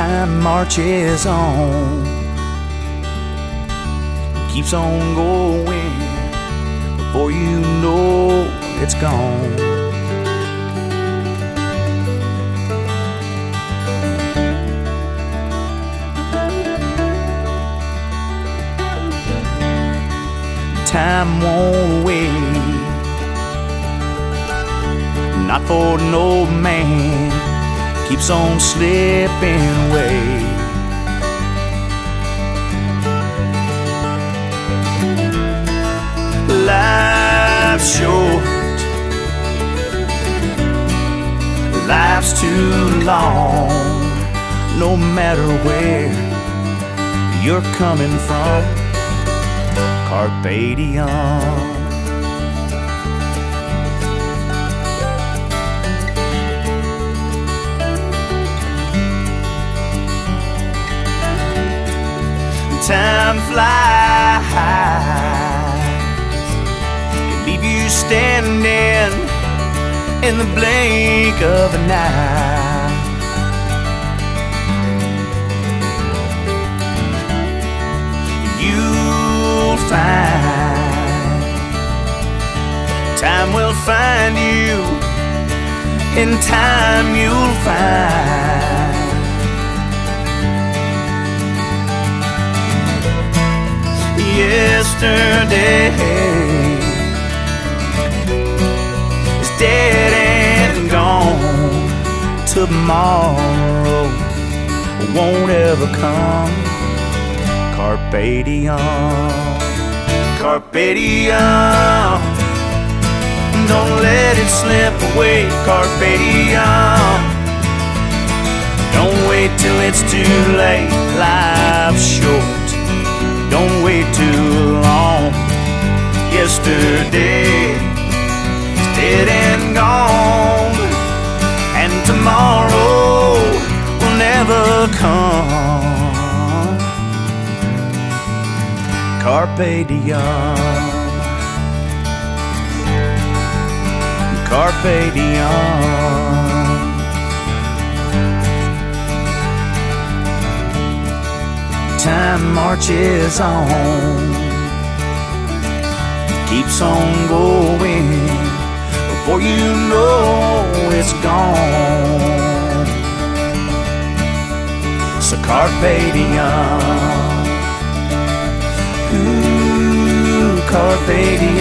Time marches on, keeps on going. Before you know it's gone. Time won't wait, not for no man, keeps on slipping away. Life's short, life's too long, no matter where you're coming from. Carpe diem. Time flies, can leave you standing in the blink of an eye. You'll find time will find you, in time you'll find. Yesterday is dead and gone. Tomorrow won't ever come. Carpe diem, carpe diem. Don't let it slip away. Carpe diem. Don't wait till it's too late. Life's short, don't wait too long. Yesterday is dead and gone, and tomorrow will never come. Carpe diem, carpe diem. Time marches on, keeps on going. Before you know it's gone. So carpe diem, ooh, carpe diem.